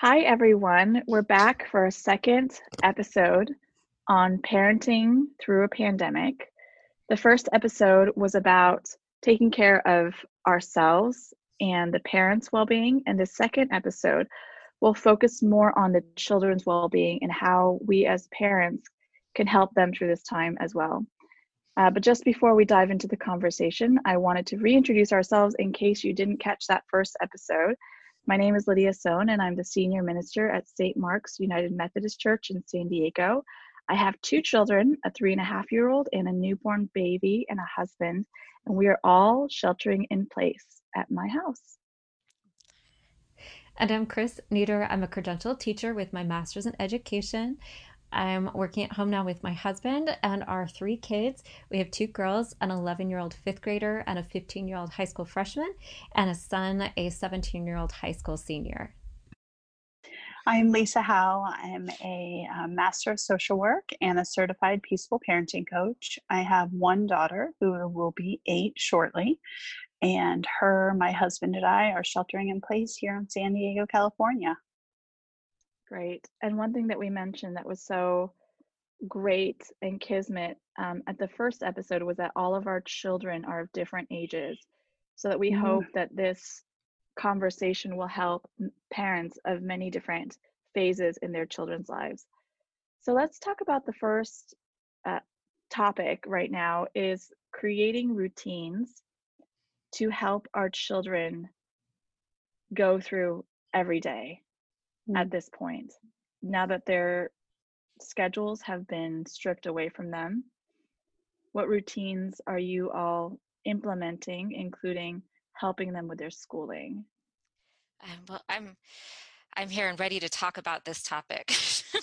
Hi, everyone. We're back for a second episode on parenting through a pandemic. The first episode was about taking care of ourselves and the parents' well being. And the second episode will focus more on the children's well being and how we as parents can help them through this time as well. But just before we dive into the conversation, I wanted to reintroduce ourselves in case you didn't catch that first episode. My name is Lydia Sohn, and I'm the senior minister at St. Mark's United Methodist Church in San Diego. I have two children, a 3.5-year-old and a newborn baby, and a husband, and we are all sheltering in place at my house. And I'm Chris Nieder. I'm a credentialed teacher with my master's in education. I'm working at home now with my husband and our three kids. We have two girls, an 11-year-old fifth grader and a 15-year-old high school freshman, and a son, a 17-year-old high school senior. I'm Lisa Howe. I'm a Master of Social Work and a certified peaceful parenting coach. I have one daughter who will be 8 shortly, and my husband and I are sheltering in place here in San Diego, California. Great. And one thing that we mentioned that was so great and kismet at the first episode was that all of our children are of different ages, so that we Mm, hope that this conversation will help parents of many different phases in their children's lives. So let's talk about the first uh, topic right now is creating routines to help our children go through every day at mm. this point. Now that their schedules have been stripped away from them, what routines are you all implementing, including helping them with their schooling? Well, I'm here and ready to talk about this topic.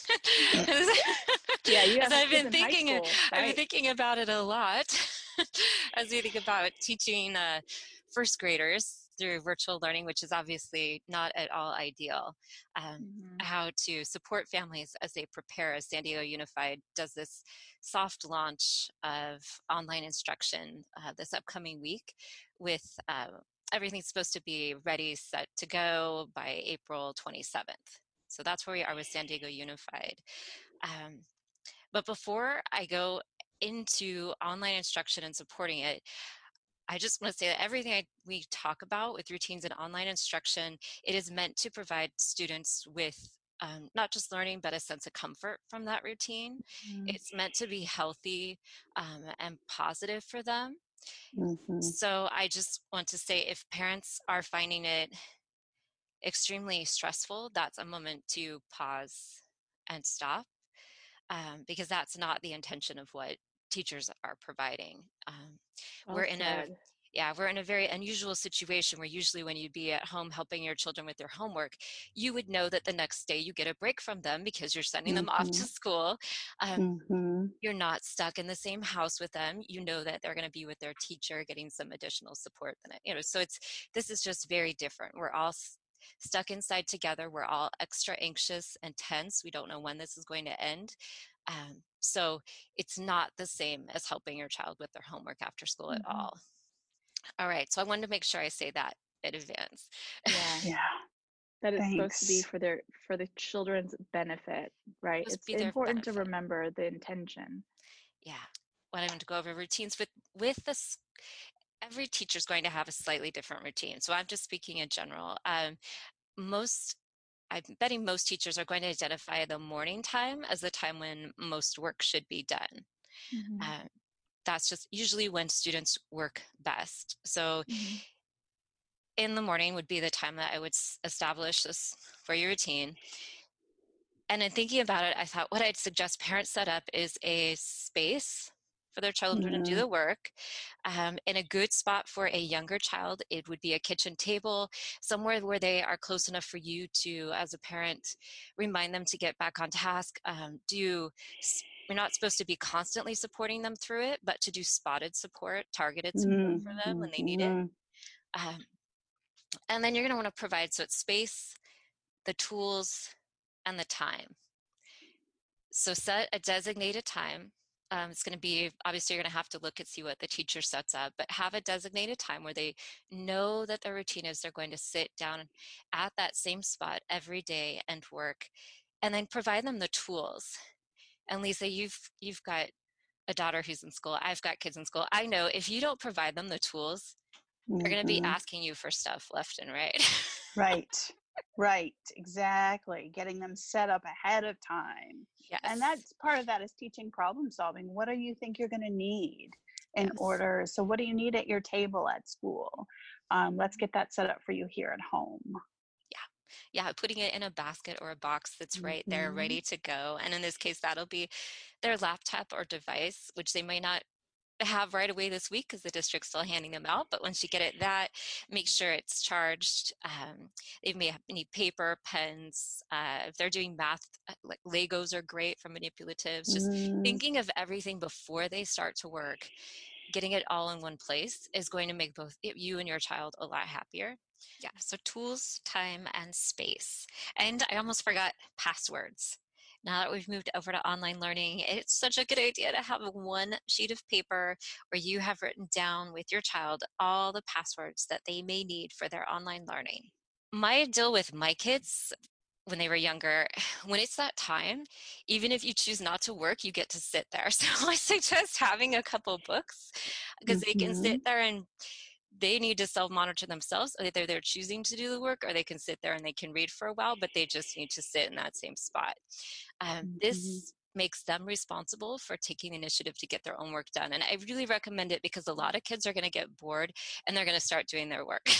Yeah, you As have kids in high school, I've been right? thinking about it a lot as we think about teaching first graders through virtual learning, which is obviously not at all ideal. Mm-hmm. How to support families as they prepare, as San Diego Unified does this soft launch of online instruction this upcoming week with everything's supposed to be ready, set to go by April 27th. So that's where we are with San Diego Unified. Um, but before I go into online instruction and supporting it, I just want to say that we talk about with routines and online instruction, it is meant to provide students with not just learning, but a sense of comfort from that routine. It's meant to be healthy and positive for them. Mhm. So I just want to say if parents are finding it extremely stressful, that's a moment to pause and stop because that's not the intention of what teachers are providing. Well We're in a said. we're in a very unusual situation where usually when you'd be at home helping your children with their homework, you would know that the next day you get a break from them because you're sending them off to Mhm. school. Um, Mhm. you're not stuck in the same house with them. You know that they're going to be with their teacher, getting some additional support than it, so this is just very different. We're all stuck inside together. We're all extra anxious and tense. We don't know when this is going to end. So it's not the same as helping your child with their homework after school at Hmm. all. All right. So I wanted to make sure I say that in advance. Yeah, Yeah. that it's supposed to be Thanks. for the children's benefit, right? Just It's be their important to benefit. remember the intention. Yeah. When I'm going to go over routines with this, every teacher is going to have a slightly different routine. So I'm just speaking in general. Most I'm betting most teachers are going to identify the morning time as the time when most work should be done. Hmm. Uh, that's just usually when students work best. So Hmm. in the morning would be the time that I would establish this for your routine. And in thinking about it, I thought what I'd suggest parents set up is a space for their children to do Mm, the work. In a good spot for a younger child, it would be a kitchen table, somewhere where they are close enough for you to, as a parent, remind them to get back on task. We're not supposed to be constantly supporting them through it, but to do spotted support, targeted support mm, for Hmm. them when they need it. mhm. Um, and then you're going to want to provide so it's space, the tools, and the time. So set a designated time. It's going to be, obviously, you're going to have to look and see what the teacher sets up, but have a designated time where they know that their routine is they're going to sit down at that same spot every day and work, and then provide them the tools. And Lisa, you've got a daughter who's in school. I've got kids in school. I know if you don't provide them the tools, they're going to be Mm-hmm. asking you for stuff left and right. Right, exactly. Getting them set up ahead of time. And Yes. that's part of that is teaching problem solving. What do you think you're going to need in Yes. order? So what do you need at your table at school? Let's get that set up for you here at home. Yeah, putting it in a basket or a box that's right there, Mm-hmm. ready to go. And in this case, that'll be their laptop or device, which they might not have right away this week because the district's still handing them out. But once you get it, that make sure it's charged. They may need paper, pens. If they're doing math, like Legos are great for manipulatives. Just Mm, thinking of everything before they start to work, getting it all in one place is going to make both you and your child a lot happier. Yeah, so tools, time, and space. And I almost forgot passwords. Now that we've moved over to online learning, it's such a good idea to have one sheet of paper where you have written down with your child all the passwords that they may need for their online learning. My deal with my kids when they were younger, when it's that time, even if you choose not to work, you get to sit there. So I suggest having a couple books because they can mm-hmm. sit there and they need to self-monitor themselves. Either they're choosing to do the work or they can sit there and they can read for a while, but they just need to sit in that same spot. Mm-hmm. This makes them responsible for taking the initiative to get their own work done. And I really recommend it because a lot of kids are going to get bored and they're going to start doing their work.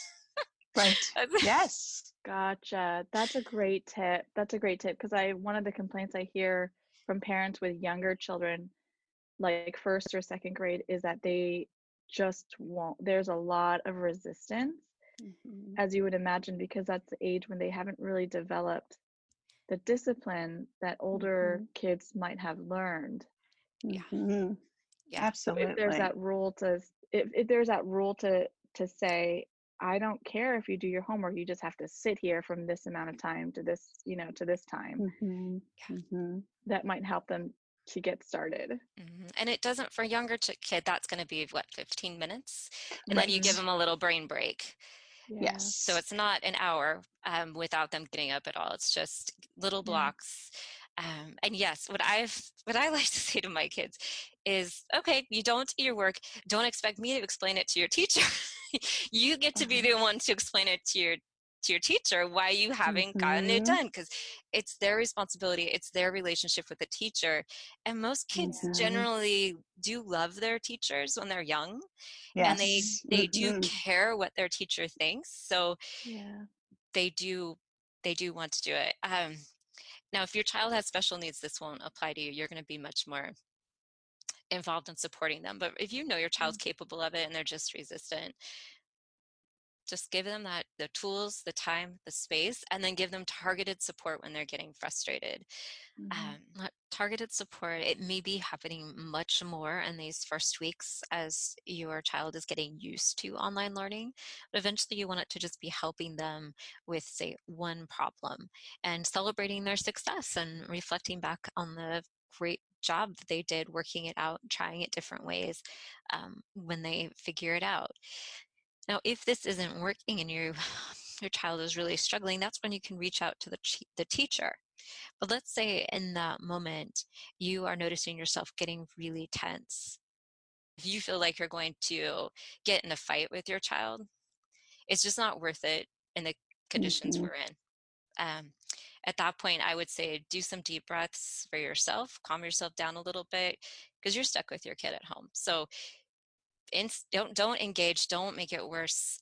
Right. Yes. Gotcha. That's a great tip. That's a great tip because one of the complaints I hear from parents with younger children, like first or second grade, is that they just won't. There's a lot of resistance, Mm-hmm. as you would imagine, because that's the age when they haven't really developed the discipline that older kids might have learned. Yeah, Mm-hmm. yeah. So if there's Absolutely. that rule to if there's that rule to say, I don't care if you do your homework, you just have to sit here from this amount of time to this, to this time, Mm-hmm. Mm-hmm. that might help them to get started. And it doesn't, for a younger kid, that's going to be what, 15 minutes? And then you give Right. them a little brain break. Yeah. So Yes. it's not an hour without them getting up at all. It's just little Yeah. blocks. And yes, what I like to say to my kids is, okay, you don't do your work. Don't expect me to explain it to your teacher. You get to be Uh-huh. the one to explain it to your teacher why you haven't gotten it Mm-hmm. done, because it's their responsibility. It's their relationship with the teacher. And most kids Mm-hmm. generally do love their teachers when they're young, and Yes. they do Mm-hmm. care what their teacher thinks, so Yeah. they do want to do it. Now if your child has special needs, this won't apply to you. You're going to be much more involved in supporting them, but if you know your child's capable of it and they're just resistant, just give them the tools, the time, the space, and then give them targeted support when they're getting frustrated. Targeted support, it may be happening much more in these first weeks as your child is getting used to online learning, but eventually you want it to just be helping them with, say, one problem and celebrating their success and reflecting back on the great job that they did working it out, trying it different ways when they figure it out. Now, if this isn't working and your child is really struggling, that's when you can reach out to the teacher. But let's say in that moment you are noticing yourself getting really tense. If you feel like you're going to get in a fight with your child, it's just not worth it in the conditions Mm-hmm. we're in. At that point, I would say do some deep breaths for yourself, calm yourself down a little bit, because you're stuck with your kid at home. So don't engage, don't make it worse.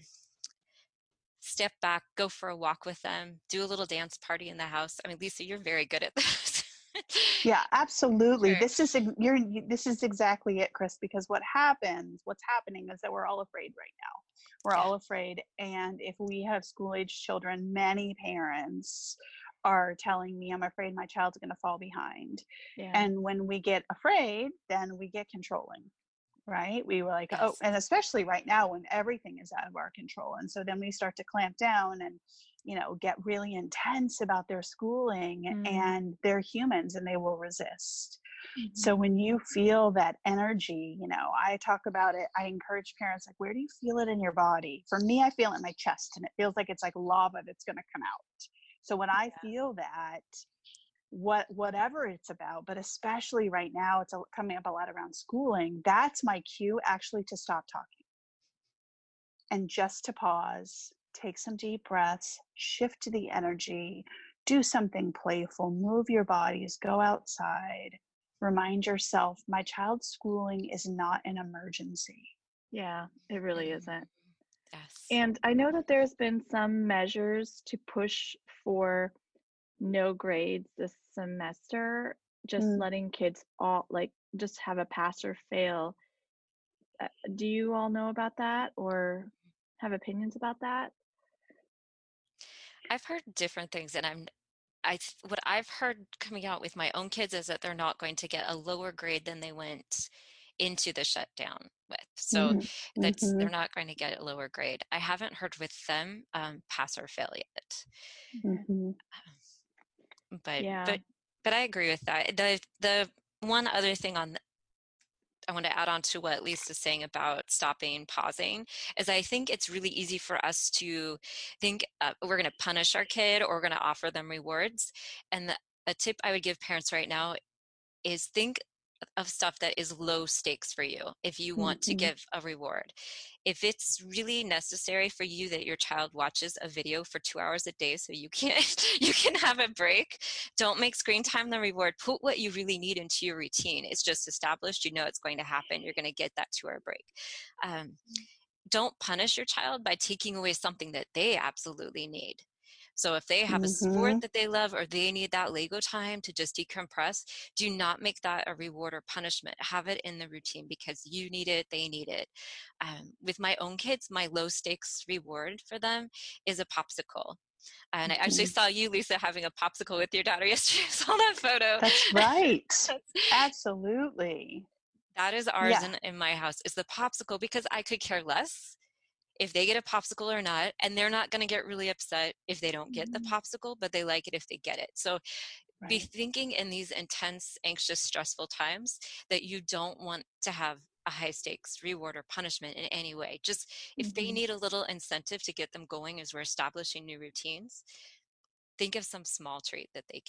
Step back, go for a walk with them, do a little dance party in the house. I mean, Lisa, you're very good at this. Yeah, absolutely. Sure. This is exactly it, Chris, because what's happening is that we're all afraid right now. We're Yeah. all afraid. And if we have school-age children, many parents are telling me, I'm afraid my child's going to fall behind. Yeah. And when we get afraid, then we get controlling, right? We were like, oh, Yes. and especially right now when everything is out of our control. And so then we start to clamp down and, get really intense about their schooling, and they're humans and they will resist. So when you feel that energy, I talk about it, I encourage parents, like, where do you feel it in your body? For me, I feel it in my chest, and it feels like it's like lava that's going to come out. So when I feel that, whatever it's about, but especially right now, it's coming up a lot around schooling, that's my cue actually to stop talking and just to pause, take some deep breaths, shift the energy, do something playful, move your bodies, go outside, remind yourself my child's schooling is not an emergency. Yeah, it really isn't. Yes. And I know that there's been some measures to push for no grades this semester, just letting kids all just have a pass or fail. Do you all know about that or have opinions about that? I've heard different things, and what I've heard coming out with my own kids is that they're not going to get a lower grade than they went into the shutdown with. So they're not going to get a lower grade. I haven't heard with them pass or fail yet. But Yeah. I agree with that. The one other thing I want to add on to what Lisa's saying about stopping, pausing, is I think it's really easy for us to think we're going to punish our kid or we're going to offer them rewards. And a tip I would give parents right now is think of stuff that is low stakes for you if you want to give a reward. If it's really necessary for you that your child watches a video for 2 hours a day so you can have a break, don't make screen time the reward. Put what you really need into your routine. It's just established, it's going to happen. You're going to get that 2 hour break. Don't punish your child by taking away something that they absolutely need. So if they have a sport that they love or they need that Lego time to just decompress, do not make that a reward or punishment. Have it in the routine because you need it, they need it. With my own kids, my low stakes reward for them is a popsicle. And I actually saw you, Lisa, having a popsicle with your daughter yesterday. I saw that photo. That's right. Absolutely. That is ours in my house, is the popsicle, because I could care less if they get a popsicle or not, and they're not going to get really upset if they don't get the popsicle, but they like it if they get it. So be thinking in these intense, anxious, stressful times that you don't want to have a high stakes reward or punishment in any way. Just if they need a little incentive to get them going as we're establishing new routines, think of some small treat that they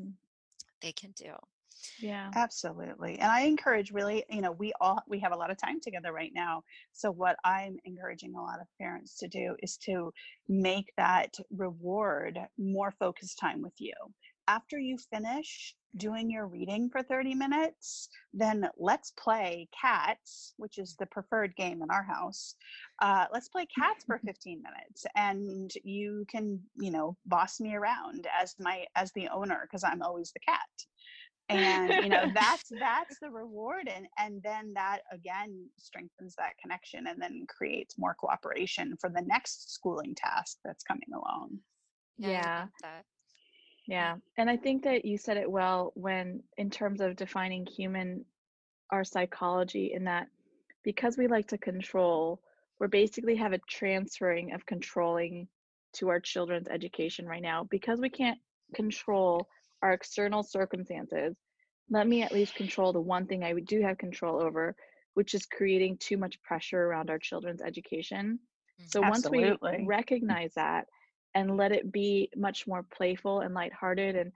can do. Yeah. Absolutely. And I encourage, really, we have a lot of time together right now. So what I'm encouraging a lot of parents to do is to make that reward more focused time with you. After you finish doing your reading for 30 minutes, then let's play cats, which is the preferred game in our house. Let's play cats for 15 minutes, and you can, boss me around as the owner, because I'm always the cat. And that's the reward, and then that again strengthens that connection and then creates more cooperation for the next schooling task that's coming along. Yeah. I love that. Yeah. And I think that you said it well when, in terms of defining our psychology, in that because we like to control, we're basically have a transferring of controlling to our children's education right now. Because we can't control our external circumstances, let me at least control the one thing I do have control over, which is creating too much pressure around our children's education. So once we recognize that and let it be much more playful and lighthearted and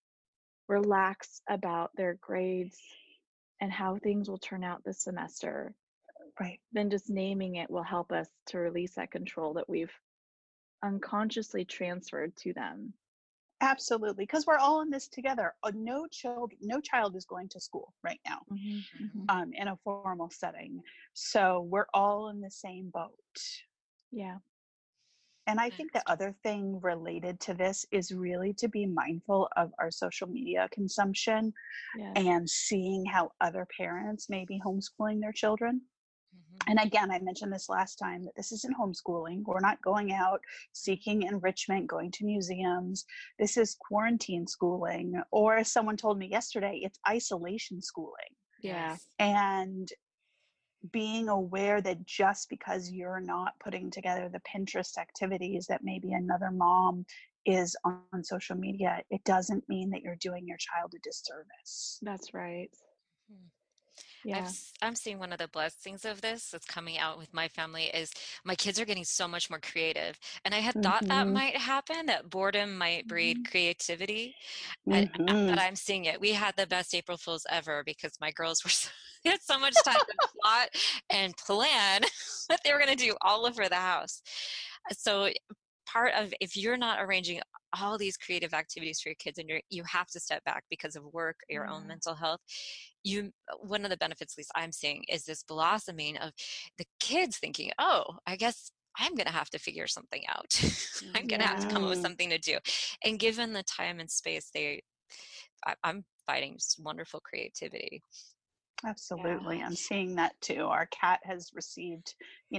relax about their grades and how things will turn out this semester, then just naming it will help us to release that control that we've unconsciously transferred to them. Absolutely, because we're all in this together. No child is going to school right now in a formal setting. So we're all in the same boat. Yeah. And I think the other thing related to this is really to be mindful of our social media consumption and seeing how other parents may be homeschooling their children. And again, I mentioned this last time, that this isn't homeschooling. We're not going out seeking enrichment, going to museums. This is quarantine schooling, or as someone told me yesterday, it's isolation schooling. Yeah. And being aware that just because you're not putting together the Pinterest activities that maybe another mom is on social media, it doesn't mean that you're doing your child a disservice. That's right. Hmm. Yeah. I'm seeing one of the blessings of this that's coming out with my family is my kids are getting so much more creative. And I had thought that Mm-hmm. might happen, that boredom might breed Mhm. creativity. Mm-hmm. But I'm seeing it. We had the best April Fools ever because my girls were they had so much time to plot and plan what they were going to do all over the house. So part of if you're not arranging all these creative activities for your kids and you have to step back because of work, your own Yeah. mental health, you one of the benefits, at least I'm seeing, is this blossoming of the kids thinking, oh, I guess I'm going to have to figure something out. I'm going to have to Yeah. come up with something to do. And given the time and space, I'm finding just wonderful creativity. Yeah. Absolutely. I'm seeing that too. Our cat has received,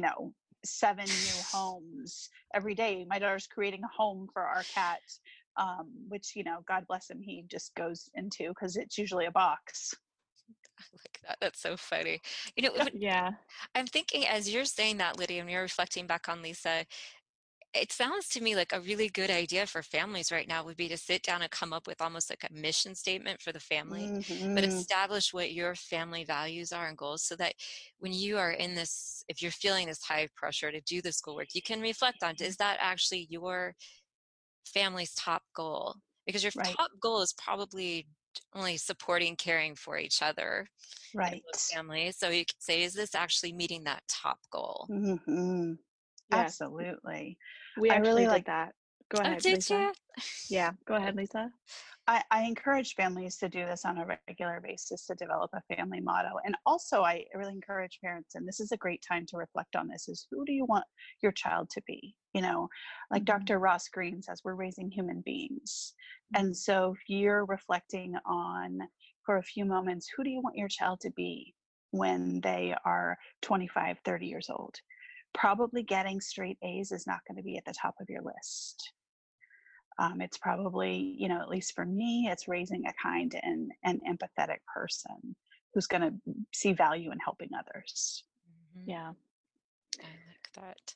7 new homes every day. My daughter's creating a home for our cat, which, God bless him, he just goes into because it's usually a box. I like that. That's so funny. You know, Yeah. I'm thinking as you're saying that, Lydia, and you're reflecting back on Lisa, it sounds to me like a really good idea for families right now would be to sit down and come up with almost like a mission statement for the family, but Mm-hmm. establish what your family values are and goals so that when you are in this, if you're feeling this high pressure to do the schoolwork, you can reflect on, is that actually your family's top goal? Because your Right. top goal is probably only supporting, caring for each other in both Right. families. So you can say, is this actually meeting that top goal? Mm-hmm. Yes. Absolutely. We I actually really did like that. Go Oh, ahead, did Lisa. you? Yeah. Go ahead, Lisa. I encourage families to do this on a regular basis to develop a family motto. And also, I really encourage parents, and this is a great time to reflect on this, is who do you want your child to be? Like Mhm. Dr. Ross Green says, we're raising human beings. And so if you're reflecting on, for a few moments, who do you want your child to be when they are 25, 30 years old? Probably getting straight A's is not going to be at the top of your list. It's probably, at least for me, it's raising a kind and empathetic person who's going to see value in helping others. Mhm. Yeah. I like that.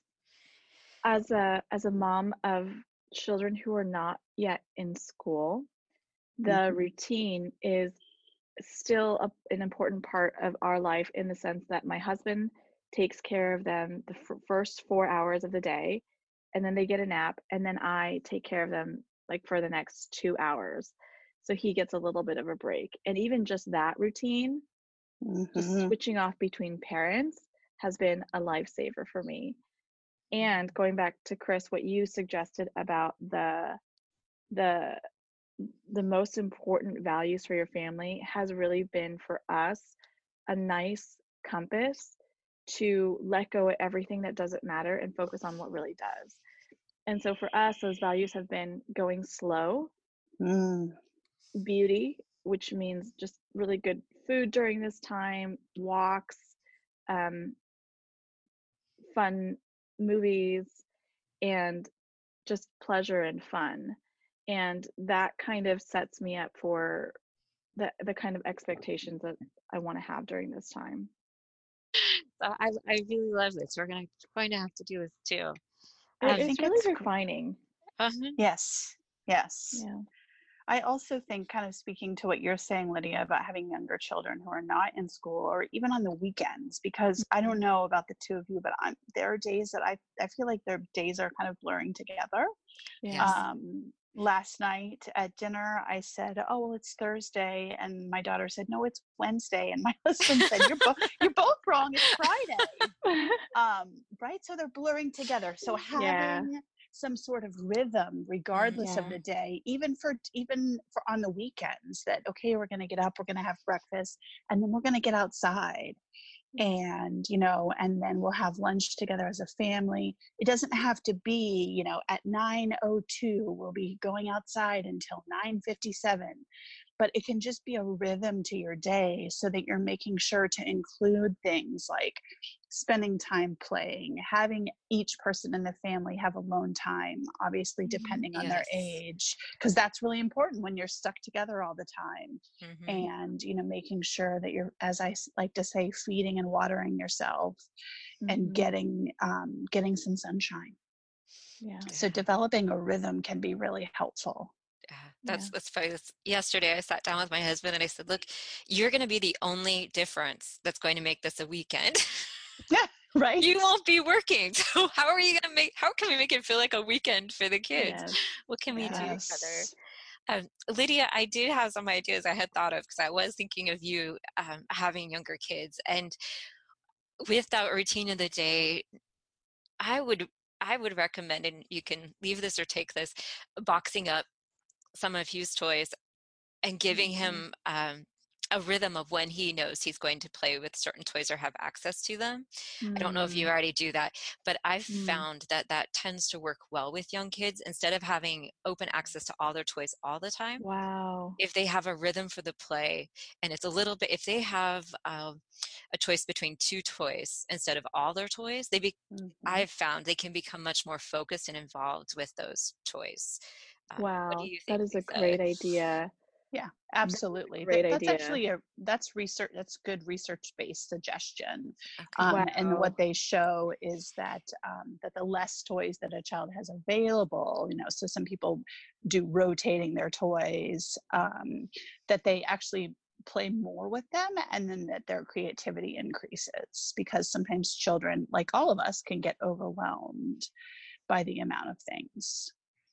As a mom of children who are not yet in school, the Mm-hmm. routine is still an important part of our life in the sense that my husband takes care of them the first 4 hours of the day, and then they get a nap, and then I take care of them like for the next 2 hours. So he gets a little bit of a break. And even just that routine, just Mm-hmm. switching off between parents, has been a lifesaver for me. And going back to Chris, what you suggested about the the most important values for your family has really been for us a nice compass to let go of everything that doesn't matter and focus on what really does. And so for us, those values have been going slow, Mm. beauty, which means just really good food during this time, walks, um, fun movies, and just pleasure and fun. And that kind of sets me up for the kind of expectations that I want to have during this time. So I really love this. Going to have to do this too. I It's think really it's refining. Uh-huh. yes, yes. Yeah. I also think, kind of speaking to what you're saying, Lydia, about having younger children who are not in school or even on the weekends, because I don't know about the two of you, but there are days that I feel like their days are kind of blurring together. Yeah. Yes. Last night at dinner, I said, "Oh, well, it's Thursday," and my daughter said, "No, it's Wednesday," and my husband said, "You're both wrong. It's Friday." Right? So they're blurring together. So Yeah. having some sort of rhythm, regardless of Yeah. the day, even for on the weekends, that okay, we're going to get up, we're going to have breakfast, and then we're going to get outside and and then we'll have lunch together as a family. It doesn't have to be at 9:02 we'll be going outside until 9:57, but it can just be a rhythm to your day so that you're making sure to include things like spending time playing, having each person in the family have alone time, obviously depending on their Yes. age, because that's really important when you're stuck together all the time. Mm-hmm. And making sure that you're, as I like to say, feeding and watering yourself and Mhm. getting some sunshine. Yeah. So developing a rhythm can be really helpful. Yeah, Yeah. that's funny. Yesterday I sat down with my husband and I said, "Look, you're going to be the only difference that's going to make this a weekend. Yeah, right. You won't be working. So how can we make it feel like a weekend for the kids? Yes. What can we do together?" Yes. Lydia, I did have some ideas I had thought of because I was thinking of you having younger kids, and with that routine of the day, I would I would recommend, and you can leave this or take this, boxing up some of Hugh's toys and giving Mhm. him a rhythm of when he knows he's going to play with certain toys or have access to them. I don't know if you Mm. already do that, but I've Mm. found that that tends to work well with young kids. Instead of having open access to all their toys all the time, Wow. if they have a rhythm for the play, and it's a little bit, if they have a choice between two toys instead of all their toys, Mhm. I've found they can become much more focused and involved with those toys. What do Wow. you That think, is a Lisa? great idea. Yeah, That is a absolutely. great That's idea. actually that's research. That's good research-based suggestion. Okay. And Wow. what they show is that that the less toys that a child has available, so some people do rotating their toys, that they actually play more with them, and then that their creativity increases because sometimes children, like all of us, can get overwhelmed by the amount of things.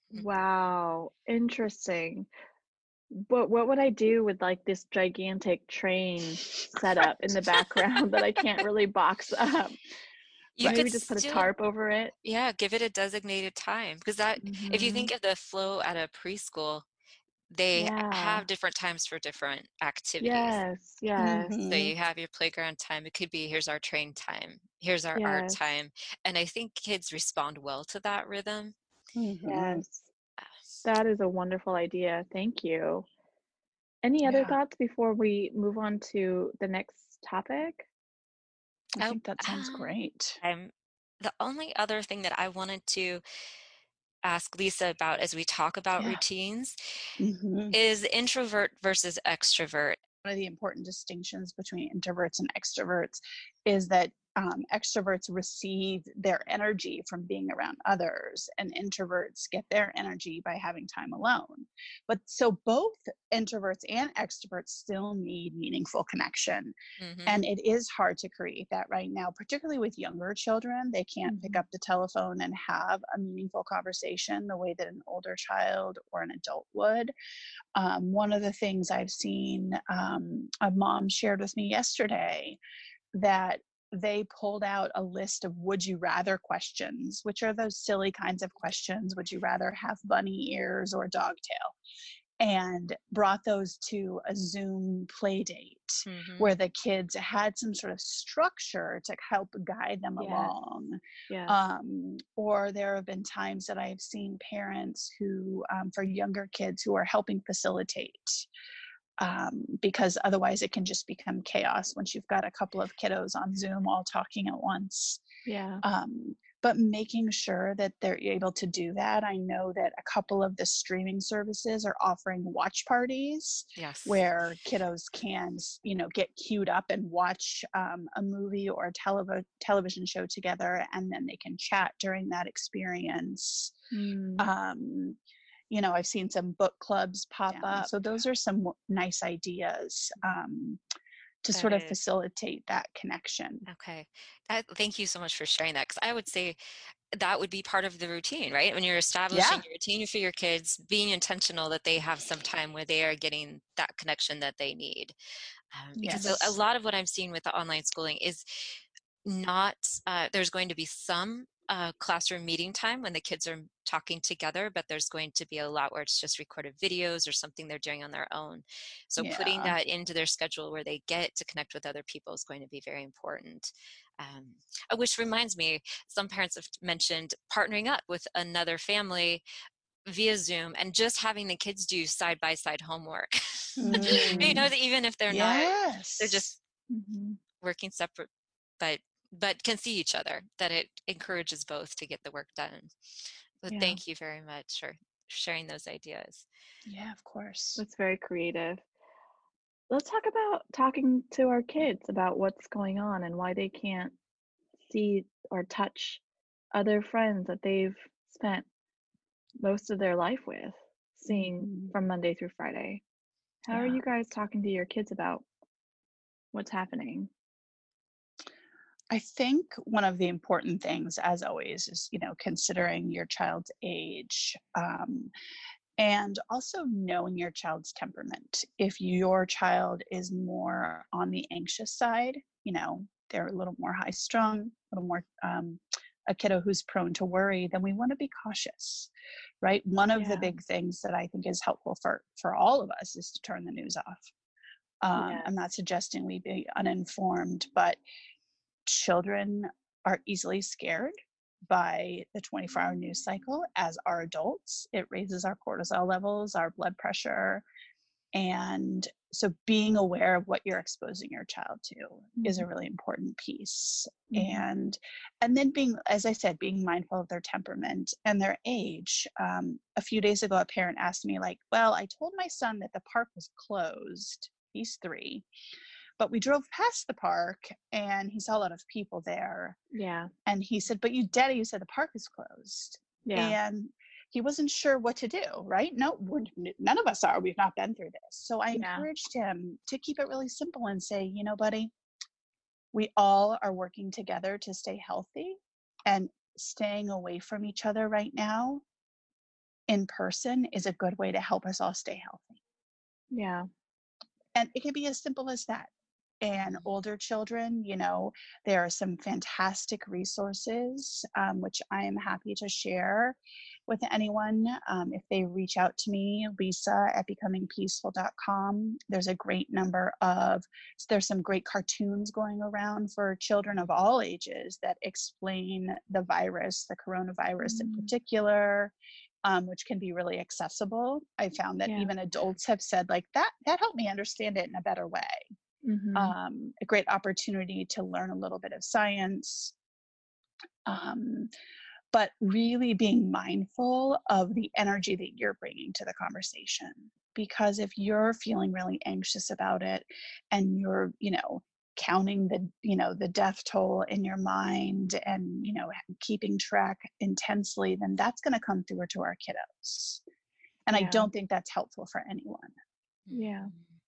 Wow. Interesting. But what would I do with like this gigantic train set up in the background that I can't really box up? You Right. could Maybe just put a still, tarp over it. yeah, give it a designated time because that, if you Hmm. think of the flow at a preschool, they Yeah. have different times for different activities. Yes. Yes. So Hmm. you have your playground time. It could be, here's our train time, here's our art Yes. time. And I think kids respond well to that rhythm. Hmm. Yes. That is a wonderful idea. Thank you. Any other Yeah, thoughts before we move on to the next topic? I Oh, think that sounds great. I'm the only other thing that I wanted to ask Lisa about as we talk about Yeah. routines Hmm. is introvert versus extrovert. One of the important distinctions between introverts and extroverts is that extroverts receive their energy from being around others, and introverts get their energy by having time alone. But so both introverts and extroverts still need meaningful connection. Hmm. And it is hard to create that right now, particularly with younger children. They can't pick Hmm. up the telephone and have a meaningful conversation the way that an older child or an adult would. One of the things I've seen, a mom shared with me yesterday, that they pulled out a list of would you rather questions, which are those silly kinds of questions. Would you rather have bunny ears or dog tail? And brought those to a Zoom play date Hmm. where the kids had some sort of structure to help guide them Yes. along. Yes. Or there have been times that I've seen parents who, for younger kids, who are helping facilitate, because otherwise it can just become chaos once you've got a couple of kiddos on Zoom all talking at once. Yeah. But making sure that they're able to do that. I know that a couple of the streaming services are offering watch parties Yes. where kiddos can, get queued up and watch a movie or a television show together, and then they can chat during that experience. Mm. Um, I've seen some book clubs pop up. So those are some nice ideas, to That sort of is. facilitate that connection. Okay. Thank you so much for sharing that because I would say that would be part of the routine, right? When you're establishing Yeah. your routine for your kids, being intentional that they have some time where they are getting that connection that they need. Because a Yes. lot of what I'm seeing with the online schooling is not, there's going to be some classroom meeting time when the kids are talking together, but there's going to be a lot where it's just recorded videos or something they're doing on their own. So putting Yeah. that into their schedule where they get to connect with other people is going to be very important. Um, which reminds me, some parents have mentioned partnering up with another family via Zoom and just having the kids do side by side homework. Mm. That even if they're just Yes. Hmm. working separate, but can see each other, that it encourages both to get the work done. But Yeah. thank you very much for sharing those ideas. Yeah, of course. That's very creative. Let's talk about talking to our kids about what's going on and why they can't see or touch other friends that they've spent most of their life with, seeing Mhm. from Monday through Friday. How are Yeah. you guys talking to your kids about what's happening? I think one of the important things, as always, is, considering your child's age, and also knowing your child's temperament. If your child is more on the anxious side, they're a little more high strung, a little more a kiddo who's prone to worry, then we want to be cautious, right? One of the Yeah. big things that I think is helpful for all of us is to turn the news off. I'm Yes. not suggesting we be uninformed, but children are easily scared by the 24-hour news cycle, as are adults. It raises our cortisol levels, our blood pressure. And so being aware of what you're exposing your child to is Mhm. a really important piece. Mhm. And then being, as I said, being mindful of their temperament and their age. A few days ago, a parent asked me, like, well, I told my son that the park was closed. He's 3, but we drove past the park and he saw a lot of people there. Yeah. And he said, but Daddy, you said the park is closed. Yeah. And he wasn't sure what to do, right? No, none of us are. We've not been through this. So I Yeah. encouraged him to keep it really simple and say, buddy, we all are working together to stay healthy, and staying away from each other right now in person is a good way to help us all stay healthy. Yeah. And it can be as simple as that. And older children, there are some fantastic resources, which I am happy to share with anyone. If they reach out to me, Lisa at becomingpeaceful.com. There's some great cartoons going around for children of all ages that explain the virus, the coronavirus in Mm. particular, which can be really accessible. I found that Yeah. even adults have said, like, that helped me understand it in a better way. Mhm. A great opportunity to learn a little bit of science, um, but really being mindful of the energy that you're bringing to the conversation. Because if you're feeling really anxious about it and you're, counting the death toll in your mind and, keeping track intensely, then that's going to come through to our kiddos. And I Yeah. don't think that's helpful for anyone. Yeah.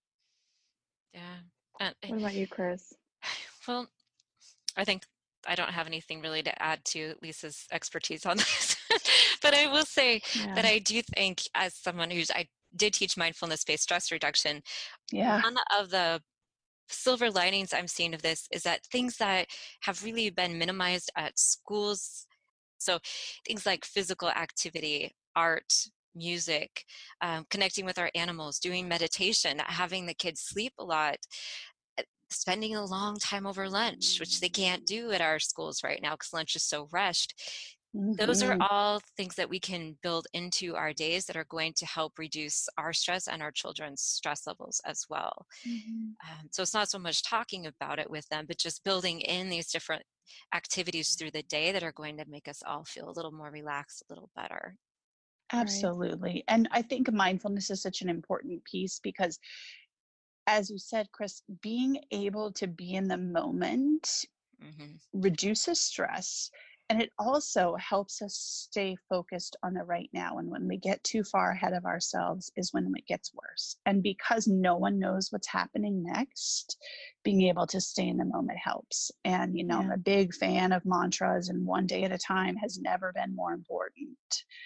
Yeah. And, What about you, Chris? well, I think I don't have anything really to add to Lisa's expertise on this, but I will say Yeah. that I do think, as someone I did teach mindfulness-based stress reduction, Yeah. one of the silver linings I'm seeing of this is that things that have really been minimized at schools, so things like physical activity, art, music, connecting with our animals, doing meditation, having the kids sleep a lot, spending a long time over lunch, which they can't do at our schools right now because lunch is so rushed. Those are Mm-hmm. all things that we can build into our days that are going to help reduce our stress and our children's stress levels as well. Mhm. So it's not so much talking about it with them, but just building in these different activities through the day that are going to make us all feel a little more relaxed, a little better. Right. Absolutely. And I think mindfulness is such an important piece because, as you said, Chris, being able to be in the moment Mm-hmm. reduces stress, and it also helps us stay focused on the right now. And when we get too far ahead of ourselves is when it gets worse. And because no one knows what's happening next, being able to stay in the moment helps. And, I'm Yeah. a big fan of mantras, and one day at a time has never been more important.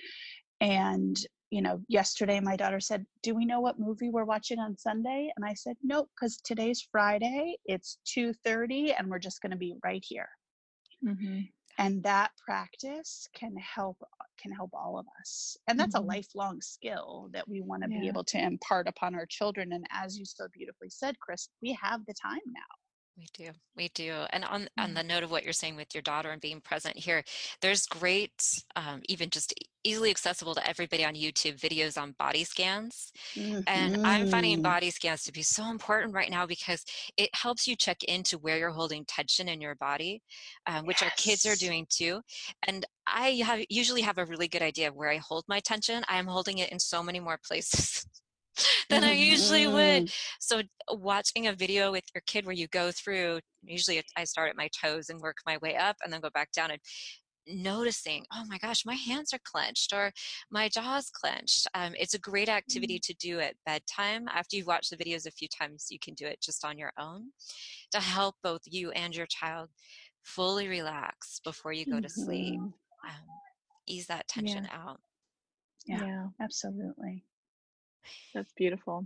And, yesterday my daughter said, do we know what movie we're watching on Sunday? And I said, nope, because today's Friday, it's 2:30, and we're just going to be right here. Mhm. And that practice can help all of us. And that's a Mhm. lifelong skill that we want to be Yeah. able to impart upon our children. And as you so beautifully said, Chris, we have the time now. We do. And on Yeah. the note of what you're saying with your daughter and being present here, there's great, even just easily accessible to everybody on YouTube videos on body scans. And I'm finding Mm-hmm. body scans to be so important right now because it helps you check into where you're holding tension in your body, which our kids are Yes. doing too. And usually have a really good idea of where I hold my tension. I'm holding it in so many more places than I usually would. Mm-hmm. So watching a video with your kid where you go through, usually I start at my toes and work my way up and then go back down. And noticing, oh my gosh, my hands are clenched or my jaw's clenched. It's a great activity to do at bedtime. After you've watched the videos a few times, you can do it just on your own to help both you and your child fully relax before you go to sleep. Mhm. Um, Ease that Yeah. tension out. Yeah, Yeah. absolutely. That's beautiful.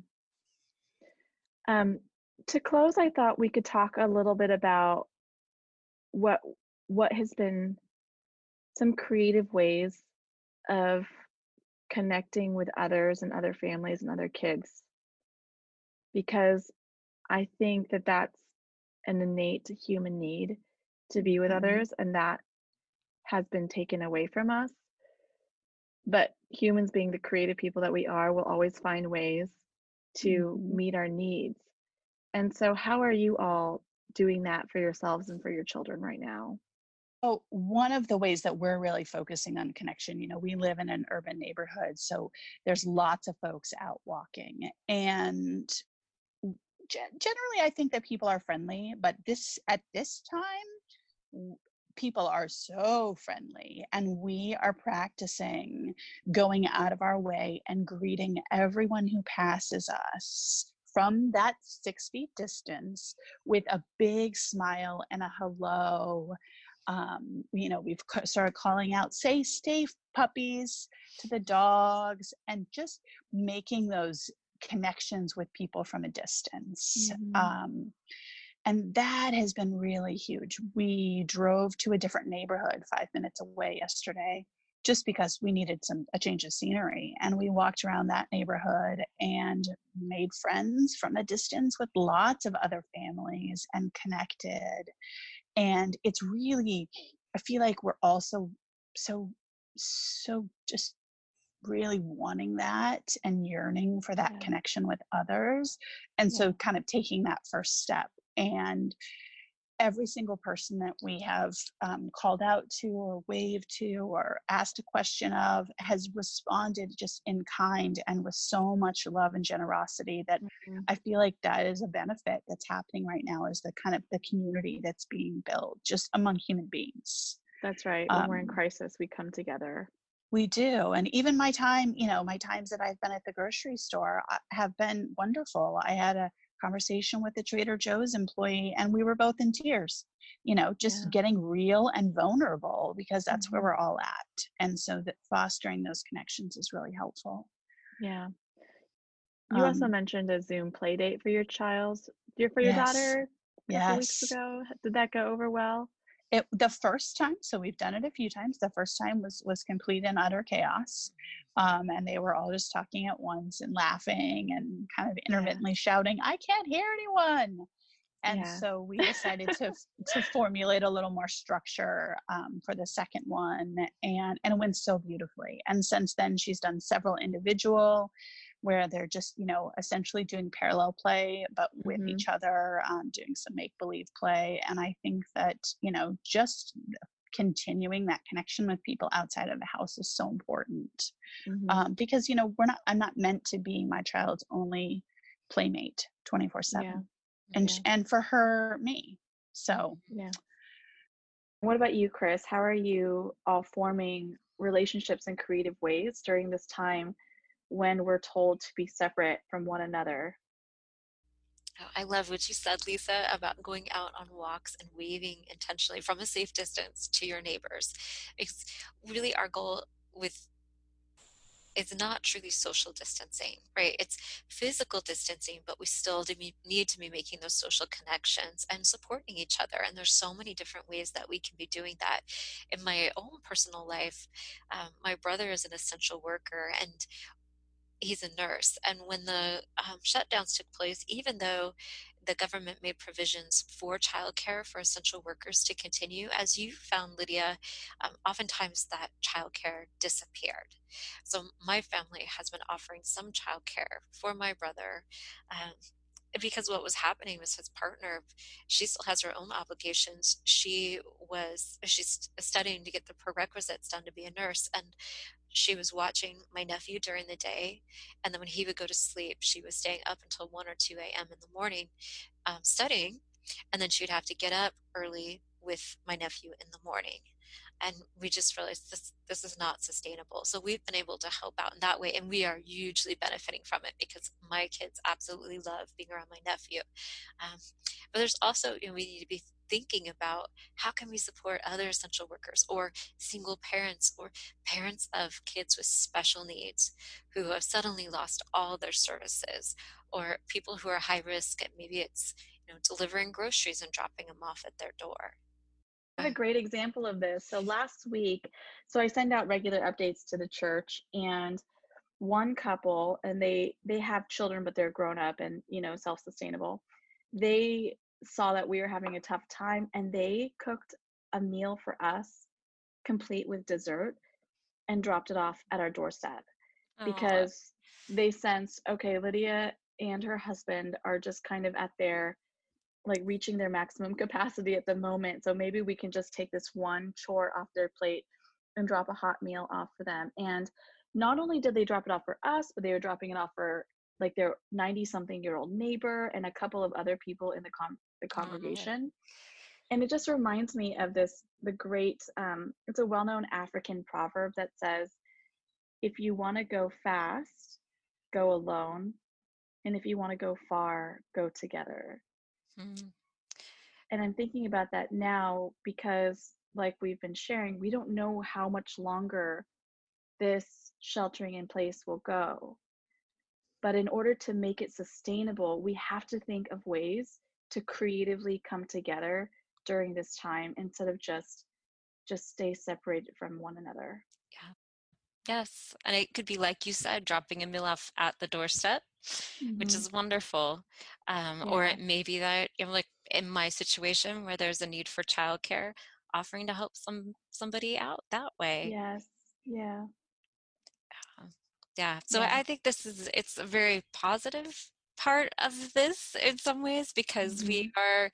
Um, to close, I thought we could talk a little bit about what what has been some creative ways of connecting with others and other families and other kids, because I think that that's an innate human need to be with Mhm. others, and that has been taken away from us. But humans, being the creative people that we are, will always find ways to Mhm. meet our needs. And so, how are you all doing that for yourselves and for your children right now? So one of the ways that we're really focusing on connection, we live in an urban neighborhood, so there's lots of folks out walking. And generally, I think that people are friendly, but this at this time, w- people are so friendly, and we are practicing going out of our way and greeting everyone who passes us from that 6 feet distance with a big smile and a hello. We've started calling out, say, stay puppies to the dogs, and just making those connections with people from a distance. Mhm. And that has been really huge. We drove to a different neighborhood 5 minutes away yesterday just because we needed a change of scenery. And we walked around that neighborhood and made friends from a distance with lots of other families and connected. And it's really, I feel like we're also so, so just really wanting that and yearning for that Yeah. connection with others. And Yeah. so kind of taking that first step. And every single person that we have called out to or waved to or asked a question of has responded just in kind and with so much love and generosity that Mhm. I feel like that is a benefit that's happening right now, is the kind of the community that's being built just among human beings. That's right. When we're in um, crisis, we come together. we do. And even my times that I've been at the grocery store have been wonderful. I had a conversation with the Trader Joe's employee and we were both in tears, just Yeah. getting real and vulnerable because that's where Mhm. we're all at. And so that fostering those connections is really helpful. Yeah. You also Um, mentioned a Zoom play date for your yes, daughter a couple weeks yes. ago. Did that go over well? The first time, so we've done it a few times. The first time was complete and utter chaos, and they were all just talking at once and laughing and kind of Yeah. intermittently shouting, "I can't hear anyone." And Yeah. so we decided to formulate a little more structure for the second one, and it went so beautifully. And since then, she's done several individual, where they're just essentially doing parallel play, but with Mhm. each other, doing some make believe play. And I think that just continuing that connection with people outside of the house is so important, Mhm. because I'm not meant to be my child's only playmate Yeah. 24/7, Yeah. and for her, me. So Yeah. What about you, Chris? How are you all forming relationships in creative ways during this time when we're told to be separate from one another? Oh, I love what you said, Lisa, about going out on walks and waving intentionally from a safe distance to your neighbors. Because really our goal with it's not truly social distancing, right? It's physical distancing, but we still need to be making those social connections and supporting each other. And there's so many different ways that we can be doing that. In my own personal life, my brother is an essential worker, and he's a nurse. And when the shutdowns took place, even though the government made provisions for childcare for essential workers to continue, as you found, Lydia, oftentimes that childcare disappeared. So my family has been offering some childcare for my brother. Um, because what was happening was his partner, she still has her own obligations. She's studying to get the prerequisites done to be a nurse, and she was watching my nephew during the day, and then when he would go to sleep, she was staying up until 1 or 2 a.m. in the morning, studying, and then she'd have to get up early with my nephew in the morning. and we just realized this is not sustainable. So we've been able to help out in that way, and we are hugely benefiting from it because my kids absolutely love being around my nephew. um, but there's also, we need to be thinking about how can we support other essential workers or single parents or parents of kids with special needs who have suddenly lost all their services, or people who are high risk, and maybe it's delivering groceries and dropping them off at their door. I have a great example of this. So last week, so I send out regular updates to the church, and one couple, and they have children, but they're grown up and self-sustainable. They saw that we were having a tough time, and they cooked a meal for us, complete with dessert, and dropped it off at our doorstep Oh, because they sensed, okay, Lydia and her husband are just kind of at their like reaching their maximum capacity at the moment. So maybe we can just take this one chore off their plate and drop a hot meal off for them. And not only did they drop it off for us, but they were dropping it off for like their 90 something year old neighbor and a couple of other people in the oh, congregation. And it just reminds me of the great, it's a well known African proverb that says, if you want to go fast, go alone. And if you want to go far, go together. mm, And I'm thinking about that now because, like we've been sharing, we don't know how much longer this sheltering in place will go. But in order to make it sustainable, we have to think of ways to creatively come together during this time instead of just stay separated from one another. yeah. Yes, and it could be like you said, dropping a meal off at the doorstep, which Hmm. is wonderful. Or Yeah. it may be that, like in my situation where there's a need for childcare, offering to help somebody out that way. Yes. Yeah. Uh, Yeah, so Yeah. I think it's a very positive part of this in some ways because we Hmm. are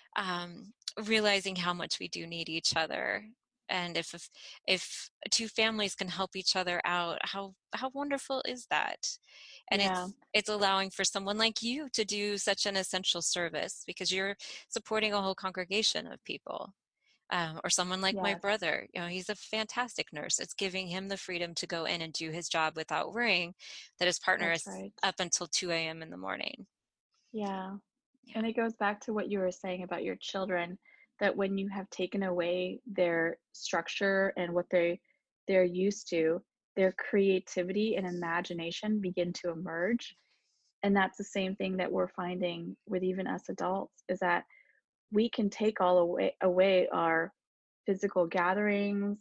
realizing how much we do need each other. And if two families can help each other out, how wonderful is that? And Yeah. it's allowing for someone like you to do such an essential service because you're supporting a whole congregation of people. Or someone like my Yes. brother, he's a fantastic nurse. It's giving him the freedom to go in and do his job without worrying that his partner That's is right. up until 2 a.m. in the morning. Yeah. Yeah. And it goes back to what you were saying about your children, that when you have taken away their structure and what they're used to, their creativity and imagination begin to emerge. And that's the same thing that we're finding with even us adults, is that we can take all away our physical gatherings,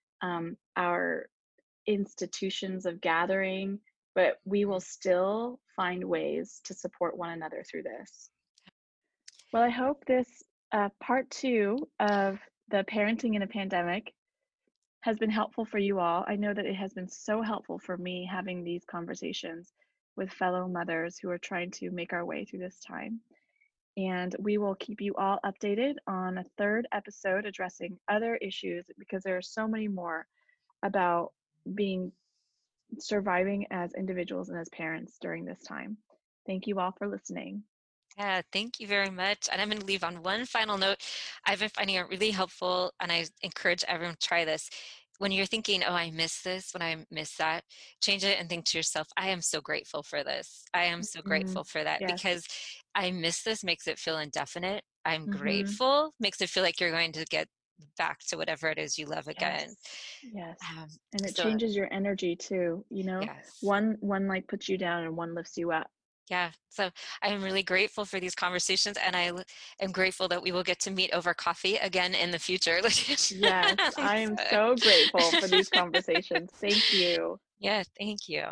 our institutions of gathering, but we will still find ways to support one another through this. Well, I hope this part two of the parenting in a pandemic has been helpful for you all. I know that it has been so helpful for me having these conversations with fellow mothers who are trying to make our way through this time. And we will keep you all updated on a third episode addressing other issues because there are so many more about being surviving as individuals and as parents during this time. Thank you all for listening. Yeah, thank you very much. And I'm going to leave on one final note. I've been finding it really helpful, and I encourage everyone to try this. When you're thinking, oh, I miss this, when I miss that, change it and think to yourself, I am so grateful for this. I am so Mm, grateful for that yes. because I miss this makes it feel indefinite. I'm Mm-hmm. grateful makes it feel like you're going to get back to whatever it is you love Yes. again. Yes. Um, And it so, changes your energy too, you know? yes. One like puts you down and one lifts you up. Yeah, so I am really grateful for these conversations, and am grateful that we will get to meet over coffee again in the future. Yes, I am so grateful for these conversations. Thank you. Yeah, thank you.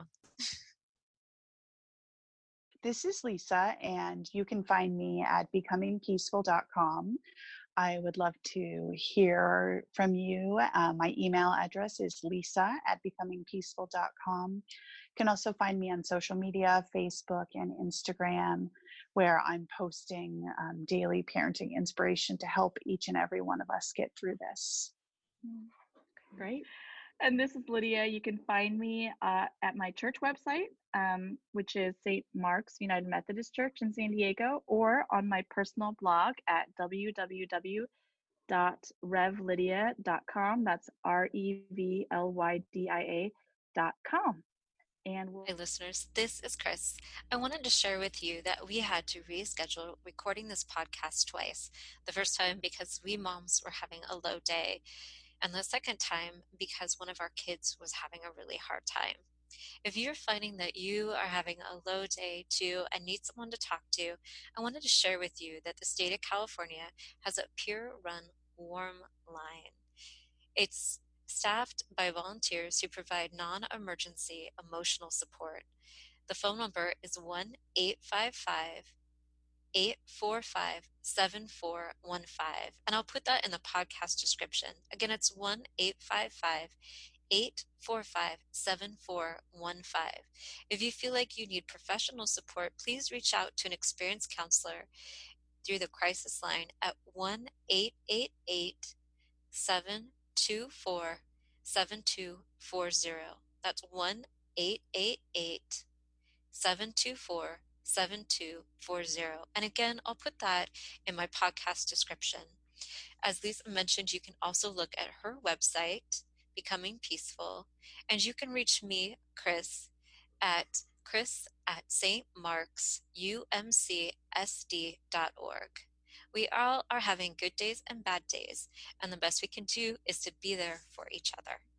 This is Lisa, and you can find me at becomingpeaceful.com. I would love to hear from you. My email address is lisa at becomingpeaceful.com. You can also find me on social media, Facebook and Instagram, where I'm posting daily parenting inspiration to help each and every one of us get through this. Great. And this is Lydia. You can find me at my church website, which is St. Mark's United Methodist Church in San Diego, or on my personal blog at www.lsm.org. revlydia.com. That's revlydia.com. And Hi, listeners. This is Chris. I wanted to share with you that we had to reschedule recording this podcast twice. The first time because we moms were having a low day, and the second time because one of our kids was having a really hard time. If you're finding that you are having a low day too and need someone to talk to, I wanted to share with you that the state of California has a Peer Run Warm Line. It's staffed by volunteers who provide non-emergency emotional support. The phone number is 1-855-845-7415, and I'll put that in the podcast description. Again, it's 1-855-845-7415. If you feel like you need professional support, please reach out to an experienced counselor through the crisis line at 1-888 724 7240. That's 1-888 724 7240. And again, I'll put that in my podcast description. As Lisa mentioned, you can also look at her website, Becoming Peaceful, and you can reach me, Chris, at chris@stmarksumcsd.org. We all are having good days and bad days, and the best we can do is to be there for each other.